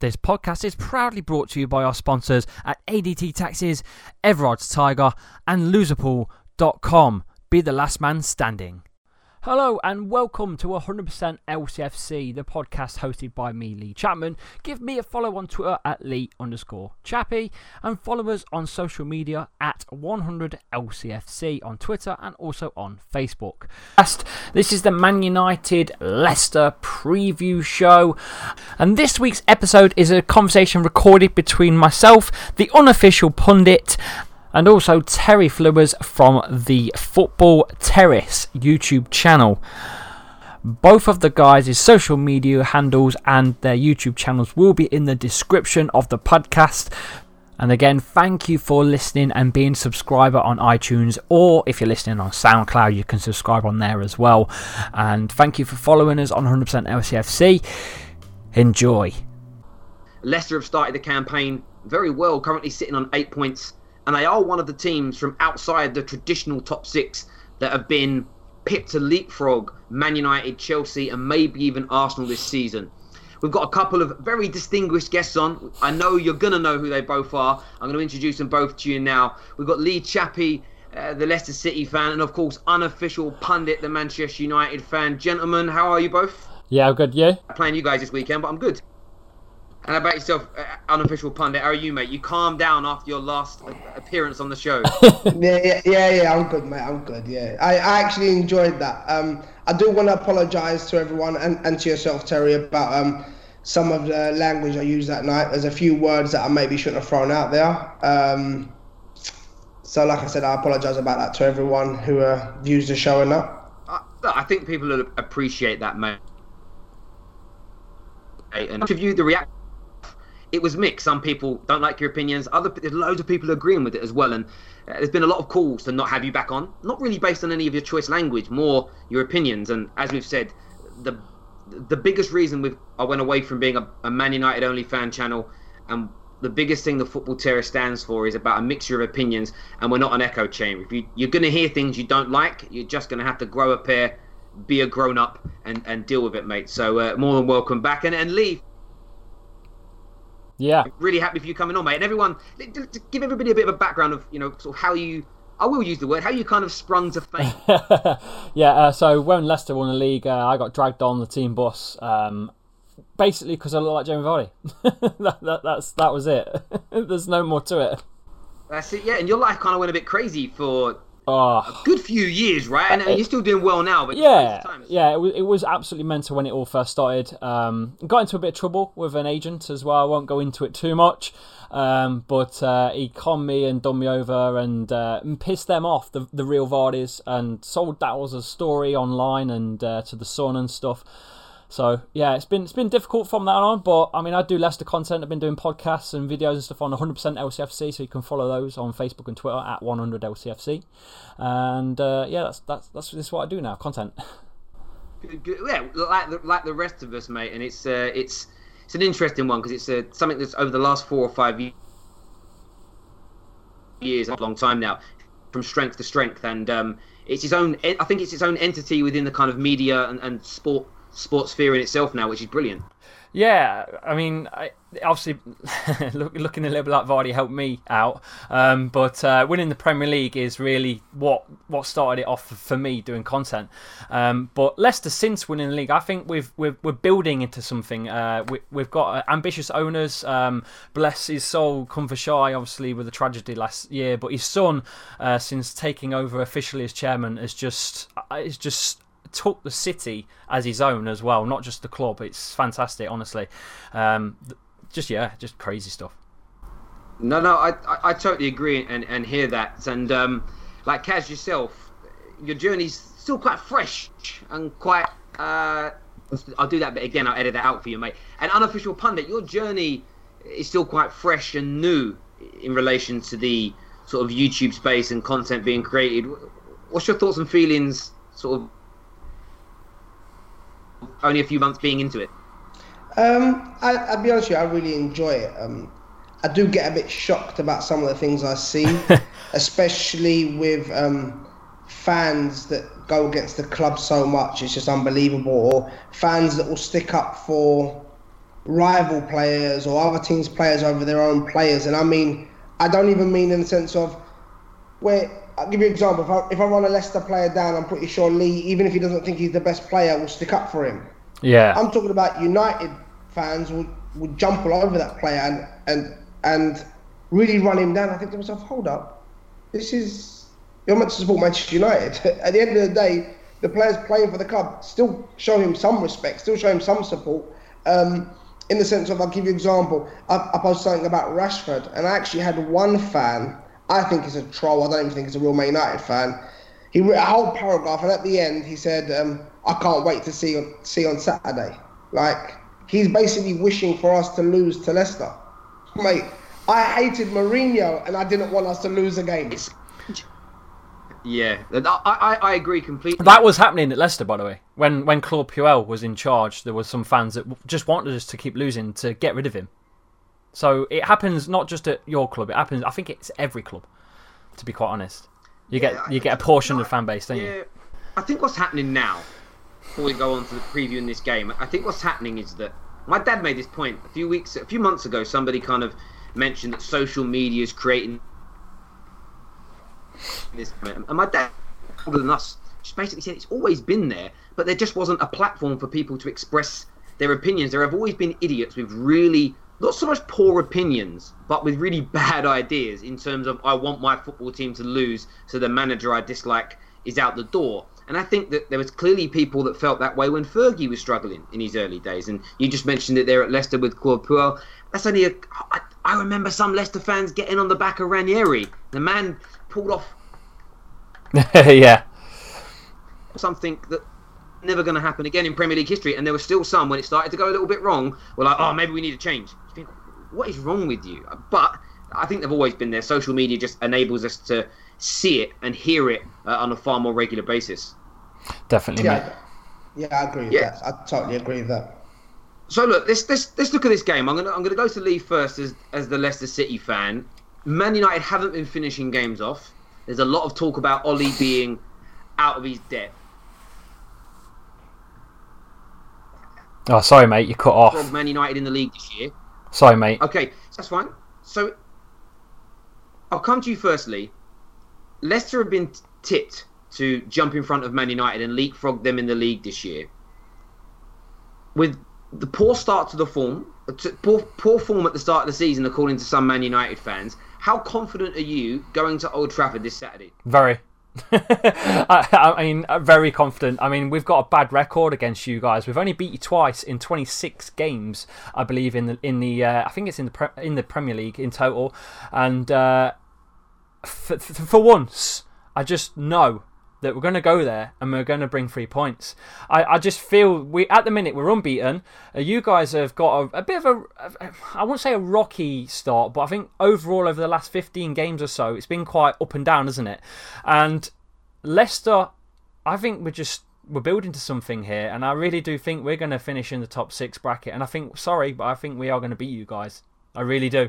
This podcast is proudly brought to you by our sponsors at ADT Taxis, Everard's Tiger and Loserpool.com. Be the last man standing. Hello and welcome to 100% LCFC, the podcast hosted by me, Lee Chapman. Give me a follow on Twitter at Lee_Chappy and follow us on social media at 100LCFC on Twitter and also on Facebook. This is the Man United Leicester preview show, and this week's episode is a conversation recorded between myself, the unofficial pundit, and also Terry Flowers from the Football Terrace YouTube channel. Both of the guys' social media handles and their YouTube channels will be in the description of the podcast. And again, thank you for listening and being a subscriber on iTunes, or if you're listening on SoundCloud, you can subscribe on there as well. And thank you for following us on 100% LCFC. Enjoy. Leicester have started the campaign very well, currently sitting on 8 points. And they are one of the teams from outside the traditional top six that have been picked to leapfrog Man United, Chelsea and maybe even Arsenal this season. We've got a couple of very distinguished guests on. I know you're going to know who they both are. I'm going to introduce them both to you now. We've got Lee Chappy, the Leicester City fan, and of course unofficial pundit, the Manchester United fan. Gentlemen, how are you both? Yeah, I'm good. You? I'm playing you guys this weekend, but I'm good. And how about yourself, unofficial pundit? How are you, mate? You calmed down after your last appearance on the show. Yeah. I'm good, mate. I'm good. Yeah, I actually enjoyed that. I do want to apologise to everyone and to yourself, Terry, about some of the language I used that night. There's a few words that I maybe shouldn't have thrown out there. So, like I said, I apologise about that to everyone who views the show and that. I think people will appreciate that, mate. And to view the reaction. It was mixed. Some people don't like your opinions. There's loads of people agreeing with it as well. And there's been a lot of calls to not have you back on. Not really based on any of your choice language, more your opinions. And as we've said, the biggest reason I went away from being a Man United only fan channel, and the biggest thing the Football Terrace stands for is about a mixture of opinions, and we're not an echo chamber. If you're going to hear things you don't like, you're just going to have to grow a pair, be a grown up, and deal with it, mate. So more than welcome back. And Lee. Yeah, really happy for you coming on, mate. And everyone, give everybody a bit of a background of, sort of how you, I will use the word, how you kind of sprung to fame. So when Leicester won the league, I got dragged on the team bus, basically because I look like Jamie Vardy. that was it. There's no more to it. That's it, yeah. And your life kind of went a bit crazy for a good few years, right? And you're still doing well now, but it was absolutely mental when it all first started. Got into a bit of trouble with an agent as well. I won't go into it too much, but he conned me and done me over and pissed them off, the real Vardys, and sold that as a story online and to the Sun and stuff. So yeah, it's been difficult from that on, but I mean I do Leicester content. I've been doing podcasts and videos and stuff on 100% LCFC, so you can follow those on Facebook and Twitter at 100LCFC. And that's what I do now, content. Good. Yeah, like the rest of us, mate. And it's an interesting one because it's something that's over the last 4 or 5 years, a long time now, from strength to strength, and it's its own. I think it's its own entity within the kind of media and sports sphere in itself now, which is brilliant. Yeah, I mean, obviously, looking a little bit like Vardy helped me out, but winning the Premier League is really what started it off for me doing content. But Leicester, since winning the league, I think we're building into something. We've got ambitious owners. Bless his soul, come for shy, obviously with the tragedy last year. But his son, since taking over officially as chairman, is just took the city as his own as well, not just the club. It's fantastic, honestly. Just crazy stuff. No, I totally agree and hear that. And like Kaz yourself, your journey's still quite fresh and quite. I'll do that bit again. I'll edit that out for you, mate. And unofficial pundit, your journey is still quite fresh and new in relation to the sort of YouTube space and content being created. What's your thoughts and feelings, sort of? Only a few months being into it. I'll be honest with you, I really enjoy it. I do get a bit shocked about some of the things I see, especially with fans that go against the club so much. It's just unbelievable. Or fans that will stick up for rival players or other teams' players over their own players. And I mean, I don't even mean in the sense of where, I'll give you an example. If I run a Leicester player down, I'm pretty sure Lee, even if he doesn't think he's the best player, will stick up for him. Yeah. I'm talking about United fans would jump all over that player and really run him down. I think to myself, hold up, you're meant to support Manchester United. At the end of the day, the players playing for the club, still show him some respect, still show him some support. In the sense of, I'll give you an example. I posted something about Rashford, and I actually had one fan, I think he's a troll, I don't even think he's a real Man United fan. He wrote a whole paragraph, and at the end he said, I can't wait to see on Saturday. Like, he's basically wishing for us to lose to Leicester. Mate, I hated Mourinho, and I didn't want us to lose a game. Yeah, I agree completely. That was happening at Leicester, by the way. When Claude Puel was in charge, there were some fans that just wanted us to keep losing to get rid of him. So it happens not just at your club. It happens. I think it's every club. To be quite honest, you get a portion of the fan base, don't you? I think what's happening now, before we go on to the preview in this game, I think what's happening is that my dad made this point a few months ago. Somebody kind of mentioned that social media is creating this, and my dad, older than us, just basically said it's always been there, but there just wasn't a platform for people to express their opinions. There have always been idiots with really, not so much poor opinions, but with really bad ideas in terms of, I want my football team to lose, so the manager I dislike is out the door. And I think that there was clearly people that felt that way when Fergie was struggling in his early days. And you just mentioned it there at Leicester with Claude Puel. That's only I remember some Leicester fans getting on the back of Ranieri. The man pulled off yeah, something that never going to happen again in Premier League history. And there were still some, when it started to go a little bit wrong, were like, oh, maybe we need to change. You think, what is wrong with you? But I think they've always been there. Social media just enables us to see it and hear it on a far more regular basis. Definitely, mate. Yeah, I agree with that. I totally agree with that. So look, let's look at this game. I'm gonna go to Lee first as the Leicester City fan. Man United haven't been finishing games off. There's a lot of talk about Ollie being out of his depth. Oh, sorry, mate, you cut off. Man United in the league this year. Sorry, mate. Okay, that's fine. So I'll come to you firstly. Leicester have been tipped to jump in front of Man United and leapfrog them in the league this year. With the poor start to the form, poor form at the start of the season, according to some Man United fans, how confident are you going to Old Trafford this Saturday? Very. I mean, very confident. I mean, we've got a bad record against you guys. We've only beat you twice in 26 games, I believe, in the I think it's in the Premier League in total. And for once, I just know that we're going to go there and we're going to bring 3 points. I just feel at the minute we're unbeaten. You guys have got a bit of I won't say a rocky start, but I think overall over the last 15 games or so, it's been quite up and down, isn't it? And Leicester, I think we're building to something here, and I really do think we're going to finish in the top 6 bracket. And I think, sorry, but I think we are going to beat you guys. I really do.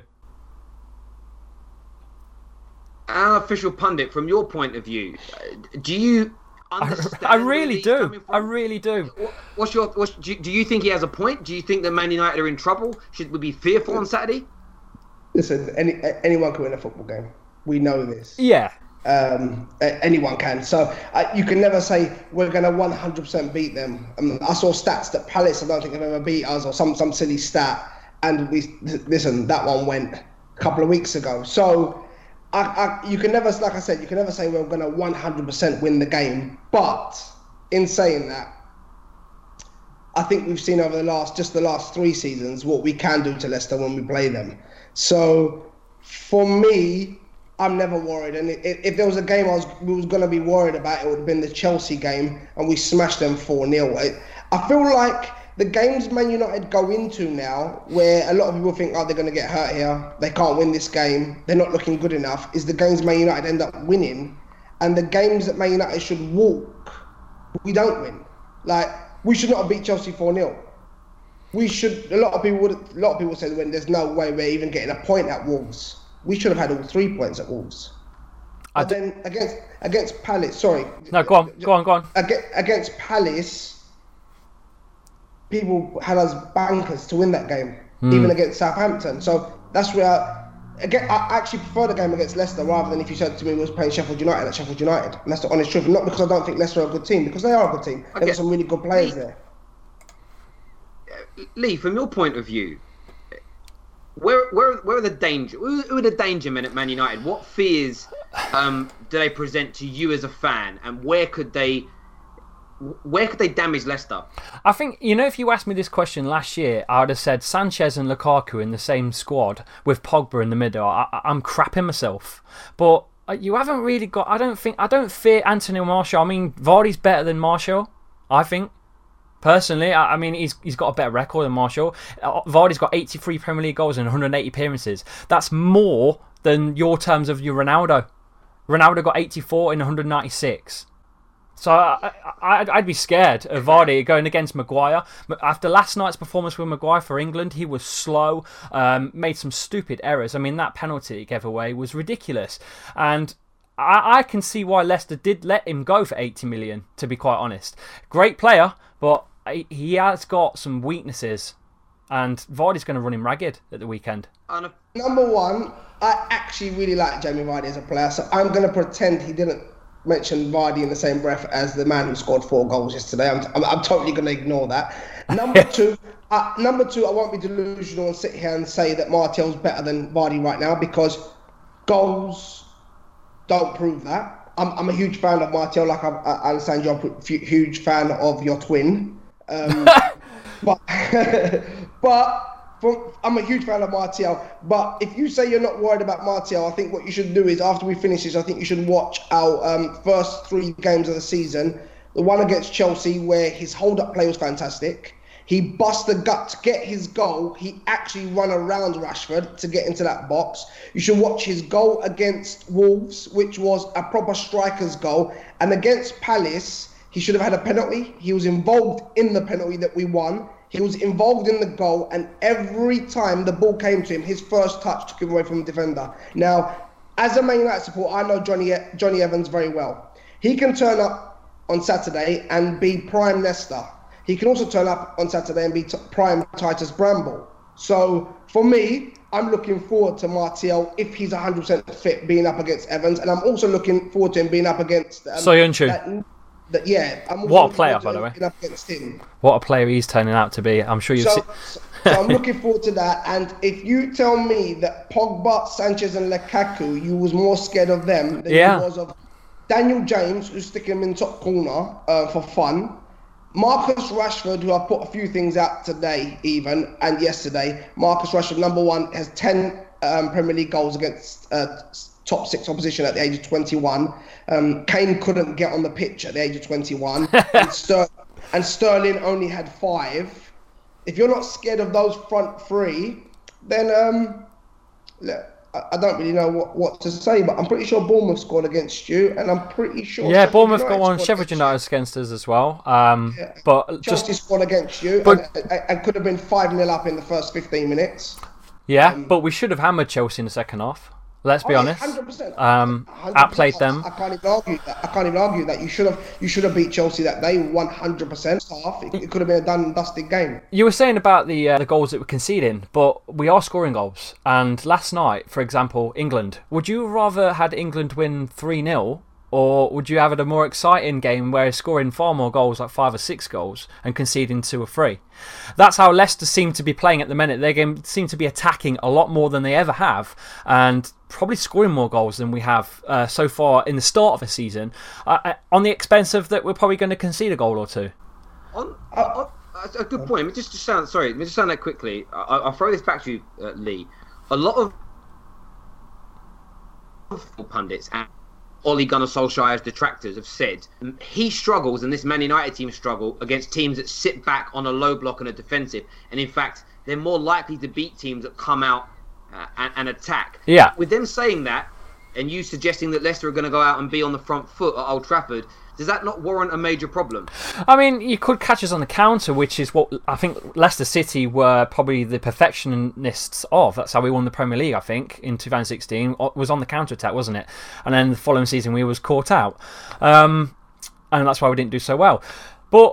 An official pundit, from your point of view, do you understand? I really do. I really do. Do you think he has a point? Do you think that Man United are in trouble? Should we be fearful on Saturday? Listen, anyone can win a football game. We know this. Yeah. Anyone can. So you can never say we're going to 100% beat them. I saw stats that Palace, I don't think, have ever beat us, or some silly stat. And listen, that one went a couple of weeks ago. So you can never, like I said, you can never say we're going to 100% win the game. But in saying that, I think we've seen over the last 3 seasons what we can do to Leicester when we play them. So for me, I'm never worried. And if there was a game we was going to be worried about, it would have been the Chelsea game, and we smashed them 4-0. I feel like the games Man United go into now, where a lot of people think, oh, they're going to get hurt here, they can't win this game, they're not looking good enough, is the games Man United end up winning. And the games that Man United should walk, we don't win. Like, we should not have beat Chelsea 4-0. We should. A lot of people say when there's no way we're even getting a point at Wolves. We should have had all 3 points at Wolves. But then against Palace, sorry. No, go on. Against Palace, people had us bankers to win that game, even against Southampton. So that's where. Again, I actually prefer the game against Leicester rather than if you said to me we was playing Sheffield United at Sheffield United. And that's the honest truth. Not because I don't think Leicester are a good team, because they are a good team. They've got some really good players there. Lee, from your point of view, where are the danger? Who are the danger men at Man United? What fears do they present to you as a fan, and where could they damage Leicester? I think, if you asked me this question last year, I would have said Sanchez and Lukaku in the same squad with Pogba in the middle. I'm crapping myself. But you haven't really got... I don't fear Anthony Martial. I mean, Vardy's better than Martial, I think. Personally, I mean, he's got a better record than Martial. Vardy's got 83 Premier League goals and 180 appearances. That's more than your terms of your Ronaldo. Ronaldo got 84 in 196. So I'd be scared of Vardy going against Maguire. After last night's performance with Maguire for England, he was slow, made some stupid errors. I mean, that penalty he gave away was ridiculous. And I can see why Leicester did let him go for 80 million, to be quite honest. Great player, but he has got some weaknesses. And Vardy's going to run him ragged at the weekend. Number one, I actually really like Jamie Vardy as a player, so I'm going to pretend he didn't mention Vardy in the same breath as the man who scored 4 goals yesterday. I'm totally going to ignore that. Number two, I won't be delusional and sit here and say that Martial's better than Vardy right now, because goals don't prove that. I'm a huge fan of Martial, like I understand you're a huge fan of your twin. But I'm a huge fan of Martial, but if you say you're not worried about Martial, I think what you should do is, after we finish this, I think you should watch our first 3 games of the season. The one against Chelsea, where his hold-up play was fantastic. He bust the gut to get his goal. He actually run around Rashford to get into that box. You should watch his goal against Wolves, which was a proper striker's goal. And against Palace, he should have had a penalty. He was involved in the penalty that we won. He was involved in the goal, and every time the ball came to him, his first touch took him away from the defender. Now, as a Man United supporter, I know Johnny Evans very well. He can turn up on Saturday and be prime Leicester. He can also turn up on Saturday and be prime Titus Bramble. So, for me, I'm looking forward to Martial, if he's 100% fit, being up against Evans. And I'm also looking forward to him being up against... Soyuncu. What a player, by the way. Up against him. What a player he's turning out to be. I'm sure you'll see. So I'm looking forward to that. And if you tell me that Pogba, Sanchez and Lukaku, you was more scared of them than you was of Daniel James, who's sticking him in top corner for fun. Marcus Rashford, who I put a few things out today even, and yesterday. Marcus Rashford, number 1, has 10 Premier League goals against top 6 opposition at the age of 21. Kane couldn't get on the pitch at the age of 21. and Sterling only had 5. If you're not scared of those front 3, then I don't really know what to say, but I'm pretty sure Bournemouth scored against you, and I'm pretty sure... Yeah, Bournemouth got one. Sheffield United against us as well. But Chelsea scored against you, and could have been 5-0 up in the first 15 minutes. Yeah, but we should have hammered Chelsea in the second half. Let's be honest. 100%. Outplayed them. I can't even argue that. You should have beat Chelsea that day 100%. Half. It could have been a done and dusted game. You were saying about the goals that we're conceding, but we are scoring goals. And last night, for example, England. Would you rather had England win 3-0? Or would you have had a more exciting game where he's scoring far more goals, like 5 or 6 goals, and conceding 2 or 3? That's how Leicester seem to be playing at the minute. They seem to be attacking a lot more than they ever have, and probably scoring more goals than we have so far in the start of the season, on the expense of that we're probably going to concede a goal or 2. A good point. Let me just sound that quickly. I'll throw this back to you, Lee. A lot of pundits and Ole Gunnar Solskjaer's detractors have said he struggles, and this Man United team struggle against teams that sit back on a low block and are defensive. And in fact, they're more likely to beat teams that come out and attack. Yeah. With them saying that, and you suggesting that Leicester are going to go out and be on the front foot at Old Trafford, does that not warrant a major problem? I mean, you could catch us on the counter, which is what I think Leicester City were probably the perfectionists of. That's how we won the Premier League, I think, in 2016. It was on the counter-attack, wasn't it? And then the following season we was caught out. And that's why we didn't do so well. But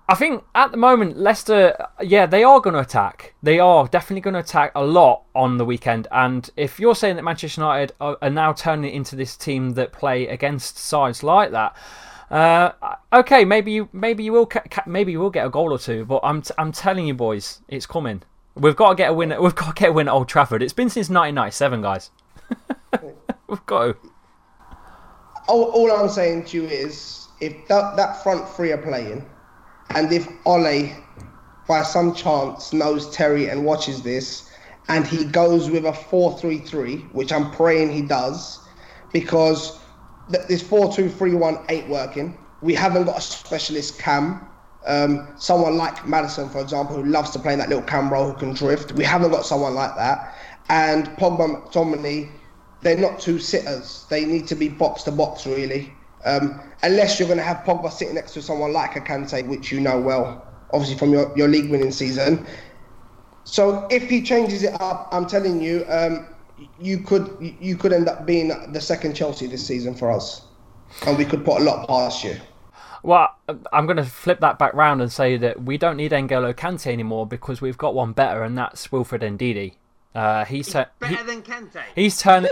I think at the moment, Leicester, they are going to attack. They are definitely going to attack a lot on the weekend. And if you're saying that Manchester United are now turning it into this team that play against sides like that, okay, maybe you will get a goal or two. But I'm telling you, boys, it's coming. We've got to get a win. We've got to get a win at Old Trafford. It's been since 1997, guys. We've got to. All I'm saying to you is, if that front three are playing, and if Ole, by some chance, knows Terry and watches this, and he goes with a 4-3-3, which I'm praying he does, because this 4-2-3-1 ain't working. We haven't got a specialist cam. Someone like Maddison, for example, who loves to play in that little cam role, who can drift. We haven't got someone like that. And Pogba, McTominay, they're not two sitters. They need to be box to box, really. Unless you're going to have Pogba sitting next to someone like a Kante, which you know well, obviously from your league winning season. So if he changes it up, I'm telling you, you could end up being the second Chelsea this season for us, and we could put a lot past you. Well, I'm going to flip that back round and say that we don't need N'Golo Kante anymore because we've got one better, and that's Wilfred Ndidi. He's better than Kante. He's turning.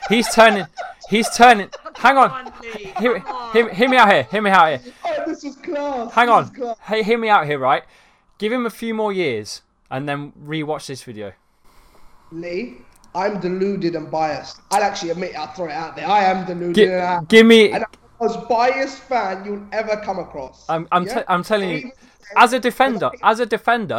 Hang on. Hear me out here. Oh, this was class. Hang on. Hey, hear me out here, right? Give him a few more years and then rewatch this video. Lee, I'm deluded and biased. I'll actually admit, I'll throw it out there. I am deluded. Give me. And I'm the most biased fan you'll ever come across. I'm telling you. As a defender, as a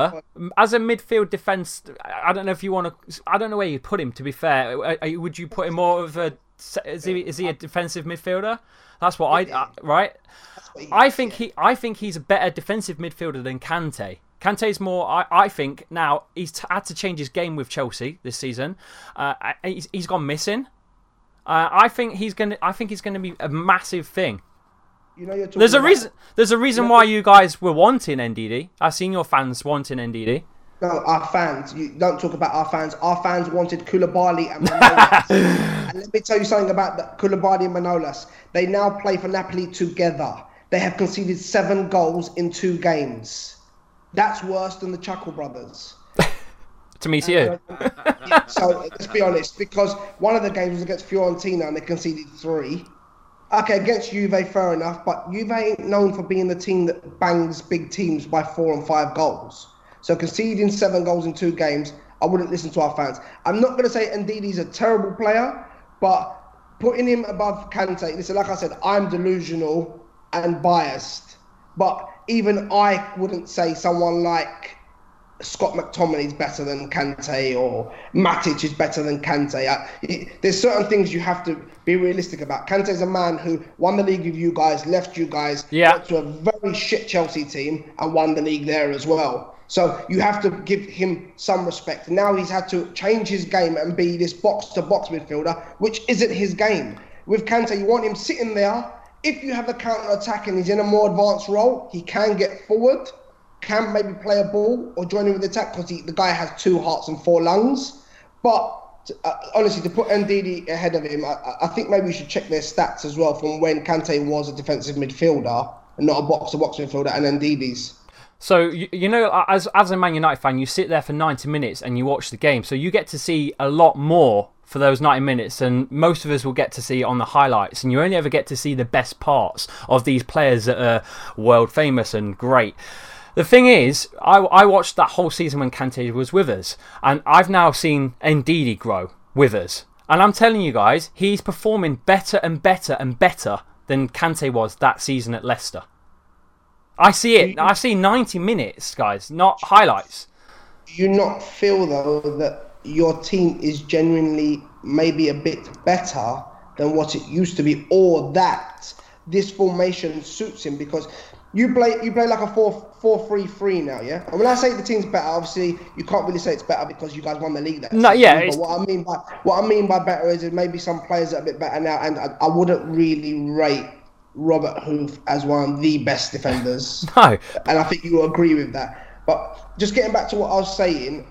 midfield defence, I don't know if you want to. I don't know where you put him. To be fair, would you put him more of a? Is he a defensive midfielder? That's what right. I think he's a better defensive midfielder than Kante. Kante's more. I think now he's had to change his game with Chelsea this season. He's gone missing. I think he's gonna be a massive thing. You know, there's a reason why you guys were wanting Ndidi. I've seen your fans wanting Ndidi. No, our fans. You don't talk about our fans. Our fans wanted Koulibaly and Manolas. And let me tell you something about Koulibaly and Manolas. They now play for Napoli together. They have conceded 7 goals in 2 games. That's worse than the Chuckle brothers. To me, too. So let's be honest, because one of the games was against Fiorentina and they conceded 3. Okay, against Juve, fair enough, but Juve ain't known for being the team that bangs big teams by 4 and 5 goals. So conceding 7 goals in 2 games, I wouldn't listen to our fans. I'm not going to say Ndidi's a terrible player, but putting him above Kante, listen, like I said, I'm delusional and biased, but even I wouldn't say someone like Scott McTominay is better than Kante or Matic is better than Kante. There's certain things you have to be realistic about. Kante's a man who won the league with you guys, left you guys, went to a very shit Chelsea team and won the league there as well. So you have to give him some respect. Now he's had to change his game and be this box-to-box midfielder, which isn't his game. With Kante, you want him sitting there. If you have a counter-attack and he's in a more advanced role, he can get forward, can maybe play a ball or join in with the attack because the guy has 2 hearts and 4 lungs. But honestly, to put Ndidi ahead of him, I think maybe we should check their stats as well from when Kante was a defensive midfielder and not a box-to-box midfielder, and Ndidi's. So, you know, as a Man United fan, you sit there for 90 minutes and you watch the game. So you get to see a lot more for those 90 minutes than most of us will get to see on the highlights. And you only ever get to see the best parts of these players that are world famous and great. The thing is, I watched that whole season when Kante was with us, and I've now seen Ndidi grow with us. And I'm telling you guys, he's performing better and better and better than Kante was that season at Leicester. I see it. I see 90 minutes, guys, not highlights. Do you not feel, though, that your team is genuinely maybe a bit better than what it used to be, or that this formation suits him? Because you play like a 4-3-3 now, yeah? And when I say the team's better, obviously you can't really say it's better because you guys won the league that no, season. yeah. But what I mean by better is maybe some players that are a bit better now, and I wouldn't really rate Robert Huth as one of the best defenders. No. And I think you will agree with that. But just getting back to what I was saying,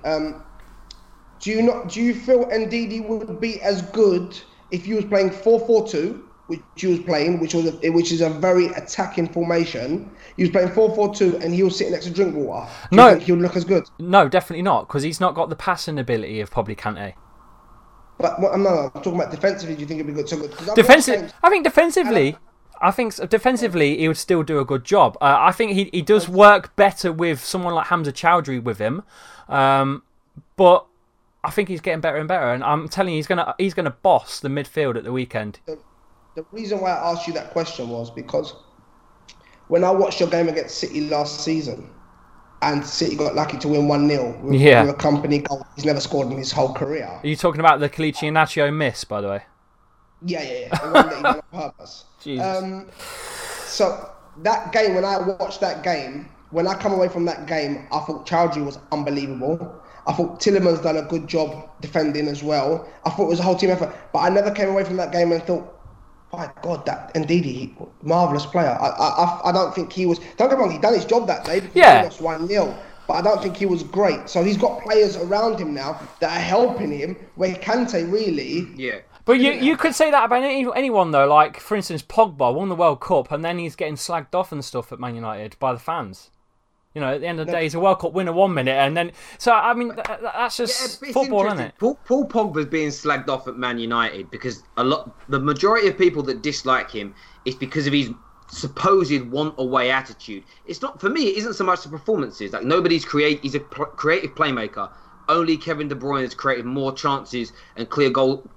do you feel Ndidi would be as good if you was playing 4-4-2 which he was playing, which is a very attacking formation, he was playing 4-4-2, and he was sitting next to Drinkwater. Do you think he would look as good? No, definitely not, because he's not got the passing ability of probably Kante. But I'm talking about defensively. Do you think it'd be good? So good. I think defensively, he would still do a good job. I think he does work better with someone like Hamza Chowdhury with him, but I think he's getting better and better. And I'm telling you, he's gonna boss the midfield at the weekend. The reason why I asked you that question was because when I watched your game against City last season, and City got lucky to win 1-0 with a company goal he's never scored in his whole career. Are you talking about the Kelechi Iheanacho miss, by the way? Yeah. The one that he done on purpose. Jesus. So that game, when I watched that game, when I come away from that game, I thought Chowdhury was unbelievable. I thought Tielemans done a good job defending as well. I thought it was a whole team effort. But I never came away from that game and thought, my God, that Ndidi, marvellous player. I don't think he was... Don't get me wrong, he done his job that day because he lost 1-0. But I don't think he was great. So he's got players around him now that are helping him, where Kante really... Yeah. But you could say that about anyone, though. Like, for instance, Pogba won the World Cup and then he's getting slagged off and stuff at Man United by the fans. You know, at the end of the day, he's a World Cup winner 1 minute, and then... So, I mean, that's just football, isn't it? Paul Pogba's being slagged off at Man United because the majority of people that dislike him is because of his supposed want-away attitude. It's not... For me, it isn't so much the performances. Like, nobody's he's a creative playmaker. Only Kevin De Bruyne has created more chances and clear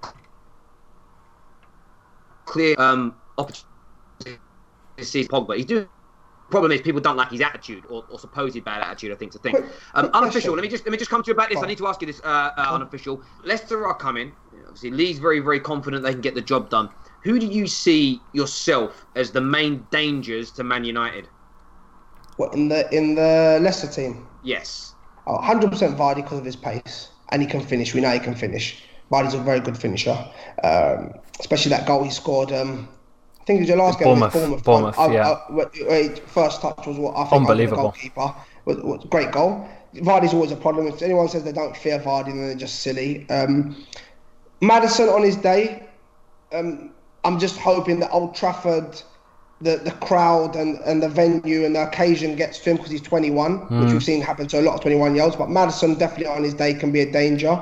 opportunities. Pogba. He's doing... Problem is, people don't like his attitude or supposed bad attitude. I think. Unofficial. Let me just come to you about this. I need to ask you this. Unofficial. Leicester are coming. Obviously, Lee's very, very confident they can get the job done. Who do you see yourself as the main dangers to Man United? What in the Leicester team? Yes. 100% Vardy because of his pace, and he can finish. We know he can finish. Vardy's a very good finisher, especially that goal he scored. I think it was your last game. Bournemouth. First touch was what I think. Unbelievable. The goalkeeper. Was a great goal. Vardy's always a problem. If anyone says they don't fear Vardy, then they're just silly. Maddison on his day. I'm just hoping that Old Trafford, the crowd and the venue and the occasion gets to him because he's 21, which we've seen happen to a lot of 21-year-olds. But Maddison definitely on his day can be a danger.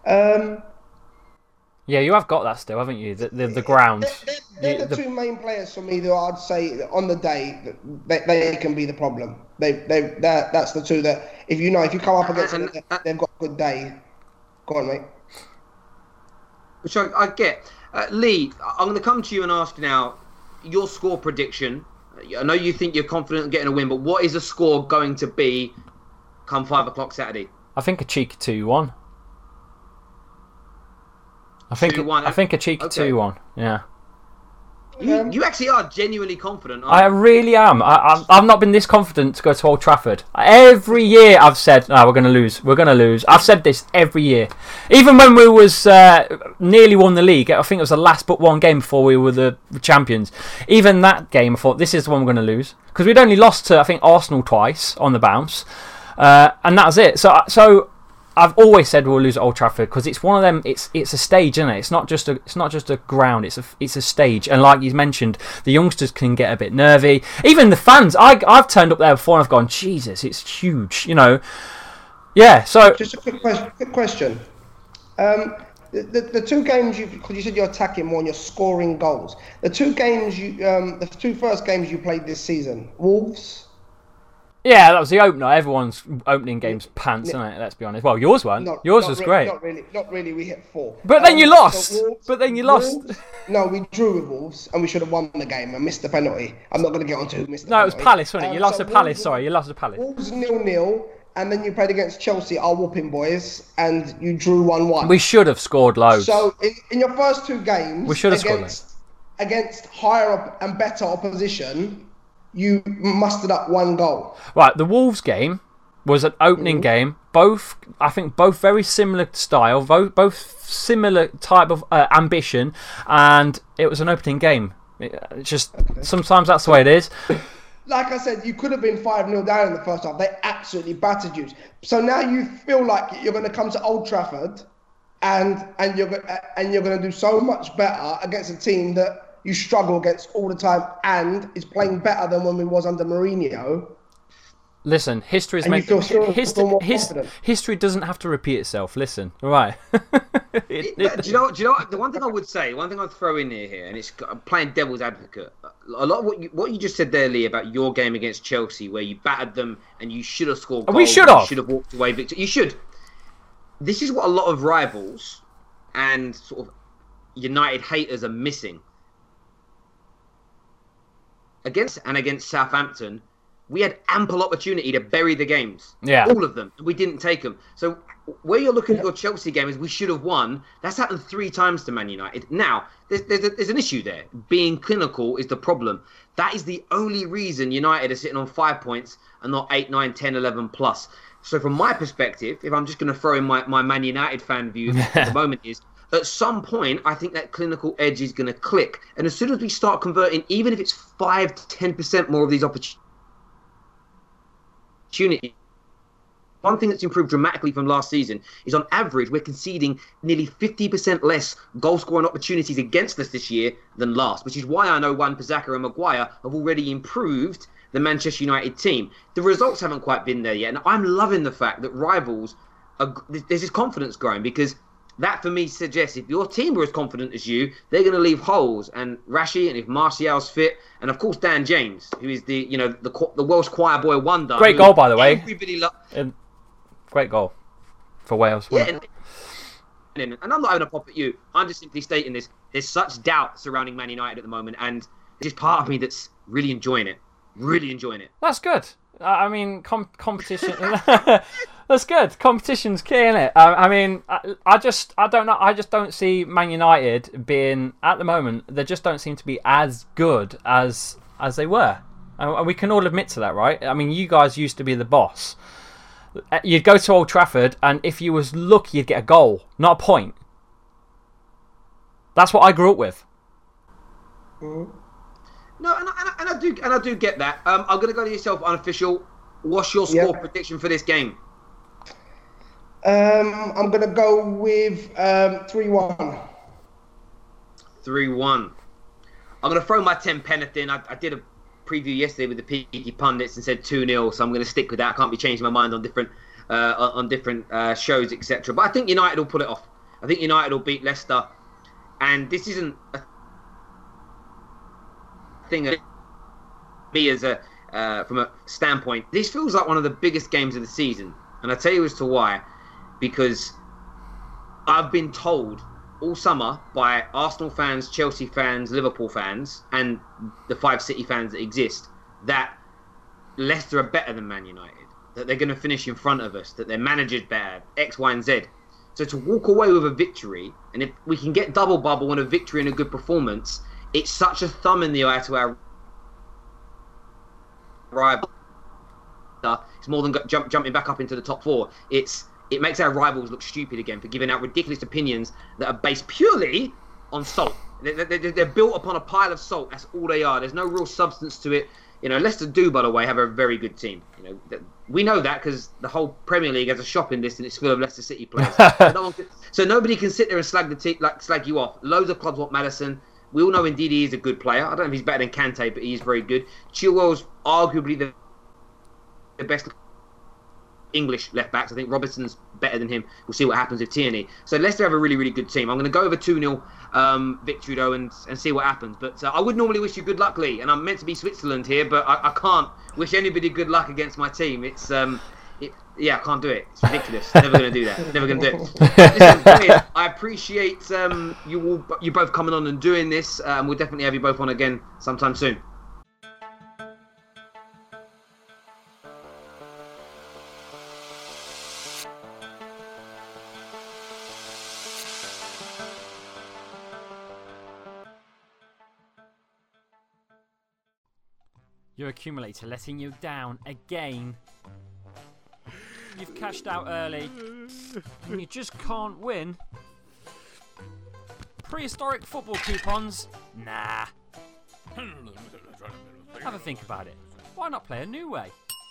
Yeah, you have got that still, haven't you? The ground. They're the two main players for me that I'd say on the day they can be the problem. That's the two that if you come up against them, they've got a good day. Go on, mate. Which I get. Lee, I'm going to come to you and ask now your score prediction. I know you think you're confident in getting a win, but what is the score going to be come 5 o'clock Saturday? I think a cheeky 2-1. I think a cheeky 2-1. Yeah. You actually are genuinely confident. I really am. I've not been this confident to go to Old Trafford. Every year I've said, "No, we're going to lose. We're going to lose." I've said this every year. Even when we was nearly won the league, I think it was the last but one game before we were the champions. Even that game, I thought this is the one we're going to lose because we'd only lost to I think Arsenal twice on the bounce, and that was it. So. I've always said we'll lose at Old Trafford because it's one of them. It's a stage, isn't it? It's not just a ground. It's a stage, and like you mentioned, the youngsters can get a bit nervy. Even the fans. I've turned up there before and I've gone, Jesus, it's huge. You know, yeah. So just a quick question. The two games because you said you're attacking more and you're scoring goals. The two first games you played this season, Wolves. Yeah, that was the opener. Everyone's opening game's pants, isn't it? Let's be honest. Well, yours weren't. Yours was great. Not really. We hit 4. But then you lost. Wolves, no, we drew with Wolves, and we should have won the game and missed the penalty. I'm not going to get onto who missed the penalty. No, it was Palace, wasn't it? You lost to Palace. Sorry, you lost to Palace. Wolves 0-0, and then you played against Chelsea, our whooping boys, and you drew 1-1. We should have scored loads. So in your first 2 games, we should have scored against higher and better opposition. You mustered up 1 goal. Right, the Wolves game was an opening game. Both very similar style, both similar type of ambition, and it was an opening game. Sometimes that's the way it is. Like I said, you could have been 5-0 down in the first half. They absolutely battered you. So now you feel like you're going to come to Old Trafford, and you're going to do so much better against a team that you struggle against all the time, and is playing better than when we was under Mourinho. Listen, history doesn't have to repeat itself. Listen, all right. Do you know what? The one thing I would say, one thing I'd throw in here, and it's playing devil's advocate. A lot of what you just said there, Lee, about your game against Chelsea, where you battered them and you should have scored goals. We should have. You should have walked away victor. You should. This is what a lot of rivals and sort of United haters are missing. Against Southampton, we had ample opportunity to bury the games. Yeah. All of them. We didn't take them. So where you're looking at your Chelsea game is we should have won. That's happened 3 times to Man United. Now, there's an issue there. Being clinical is the problem. That is the only reason United are sitting on 5 points and not 8, 9, 10, 11 plus. So from my perspective, if I'm just going to throw in my Man United fan view at the moment is, at some point, I think that clinical edge is going to click. And as soon as we start converting, even if it's 5 to 10% more of these opportunities, one thing that's improved dramatically from last season is on average we're conceding nearly 50% less goal scoring opportunities against us this year than last, which is why I know Wan-Bissaka and Maguire have already improved the Manchester United team. The results haven't quite been there yet, and I'm loving the fact that rivals there's this confidence growing, because that for me suggests if your team were as confident as you, they're going to leave holes. And Rashi, and if Martial's fit, and of course Dan James, who is the Welsh choir boy wonder. Great goal, by the way. Everybody great goal for Wales. Yeah, and I'm not having a pop at you. I'm just simply stating this. There's such doubt surrounding Man United at the moment, and there's just part of me that's really enjoying it. Really enjoying it. That's good. I mean, competition. That's good. Competition's key, isn't it? I don't know. I just don't see Man United being, at the moment, they just don't seem to be as good as they were. And we can all admit to that, right? I mean, you guys used to be the boss. You'd go to Old Trafford, and if you was lucky, you'd get a goal, not a point. That's what I grew up with. No, and I do get that. I'm going to go to yourself, unofficial. What's your score prediction for this game? I'm going to go with 3-1. 3-1. I'm going to throw my 10 penneth in. I did a preview yesterday with the Peaky Pundits and said 2-0, so I'm going to stick with that. I can't be changing my mind on different shows, etc. But I think United will pull it off. I think United will beat Leicester. And this isn't a thing of me as from a standpoint. This feels like one of the biggest games of the season. And I tell you as to why. Because I've been told all summer by Arsenal fans, Chelsea fans, Liverpool fans, and the 5 City fans that exist, that Leicester are better than Man United, that they're going to finish in front of us, that their manager's better, X, Y, and Z. So to walk away with a victory, and if we can get double bubble and a victory and a good performance, it's such a thumb in the eye to our rival. It's more than jumping back up into the top 4. It makes our rivals look stupid again for giving out ridiculous opinions that are based purely on salt. They're built upon a pile of salt. That's all they are. There's no real substance to it. You know, Leicester do, by the way, have a very good team. You know, we know that because the whole Premier League has a shopping list and it's full of Leicester City players. So nobody can sit there and slag you off. Loads of clubs want Maddison. We all know indeed he is a good player. I don't know if he's better than Kante, but he is very good. Chilwell's arguably the best English left backs. I think Robertson's better than him. We'll see what happens with Tierney. So Leicester have a really, really good team. I'm going to go over 2-0 victory though and see what happens. But I would normally wish you good luck, Lee. And I'm meant to be Switzerland here, but I can't wish anybody good luck against my team. It's I can't do it. It's ridiculous. Never going to do that. Never going to do it. Listen, boys, I appreciate you both coming on and doing this. We'll definitely have you both on again sometime soon. Your accumulator letting you down again. You've cashed out early and you just can't win. Prehistoric football coupons? Nah. Have a think about it. Why not play a new way?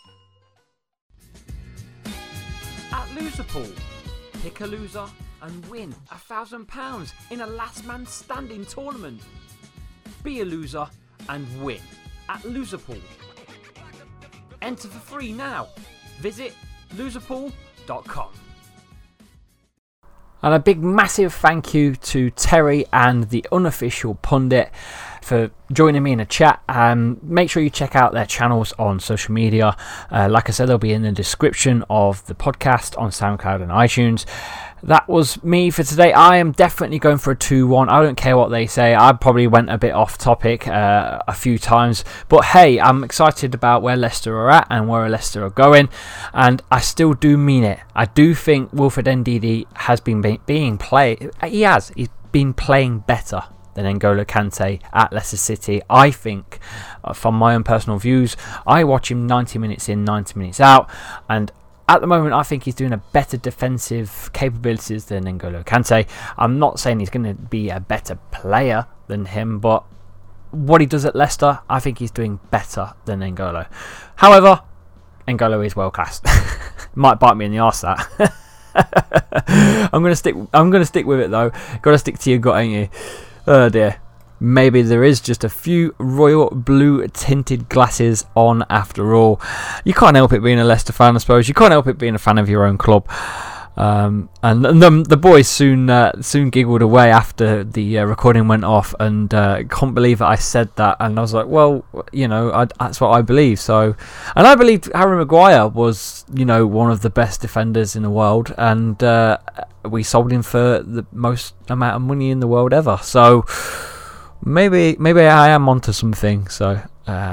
At Loserpool, pick a loser and win £1,000 in a last man standing tournament. be a loser, and win at Loserpool. Enter for free now. Visit loserpool.com. And a big massive thank you to Terry and the Unofficial Pundit for joining me in a chat. Make sure you check out their channels on social media. Like I said, they'll be in the description of the podcast on SoundCloud and iTunes. That was me for today. I am definitely going for a 2-1. I don't care what they say. I probably went a bit off topic a few times. But hey, I'm excited about where Leicester are at and where Leicester are going. And I still do mean it. I do think Wilfred Ndidi has been being played. He's been playing better than N'Golo Kante at Leicester City. I think, from my own personal views, I watch him 90 minutes in, 90 minutes out. And at the moment, I think he's doing a better defensive capabilities than N'Golo Kante. I'm not saying he's going to be a better player than him, but what he does at Leicester, I think he's doing better than N'Golo. However, N'Golo is world class. Might bite me in the arse that. I'm gonna stick with it though. Got to stick to your gut, ain't you? Oh dear. Maybe there is just a few royal blue tinted glasses on after all. You can't help it being a Leicester fan, I suppose. You can't help it being a fan of your own club. And the boys soon giggled away after the recording went off, and couldn't believe that I said that. And I was like, well, that's what I believe. So, and I believe Harry Maguire was, one of the best defenders in the world, and we sold him for the most amount of money in the world ever. So maybe I am onto something. So.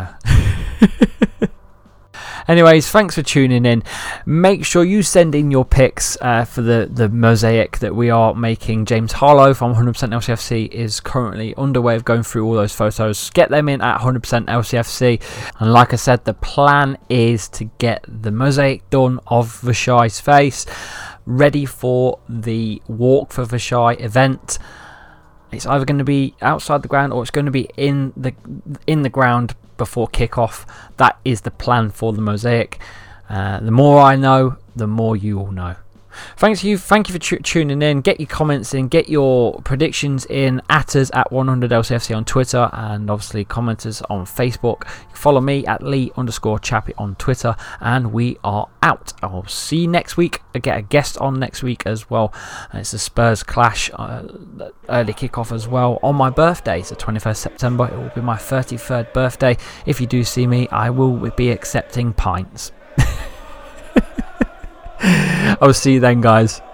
Anyways, thanks for tuning in. Make sure you send in your picks for the mosaic that we are making. James Harlow from 100% LCFC is currently underway of going through all those photos. Get them in at 100% LCFC. And like I said, the plan is to get the mosaic done of Vichai's face, ready for the Walk for Vichai event. It's either going to be outside the ground or it's going to be in the ground before kickoff. That is the plan for the mosaic. The more I know, the more you all know. Thank you for tuning in. Get your comments in, get your predictions in at us at 100LCFC on Twitter, and obviously commenters on Facebook. Follow me at Lee_Chappie on Twitter, and we are out. I'll see you next week. I get a guest on next week as well. It's the Spurs clash, early kickoff as well on my birthday. It's the 21st September. It will be my 33rd birthday. If you do see me, I will be accepting pints. I'll see you then, guys.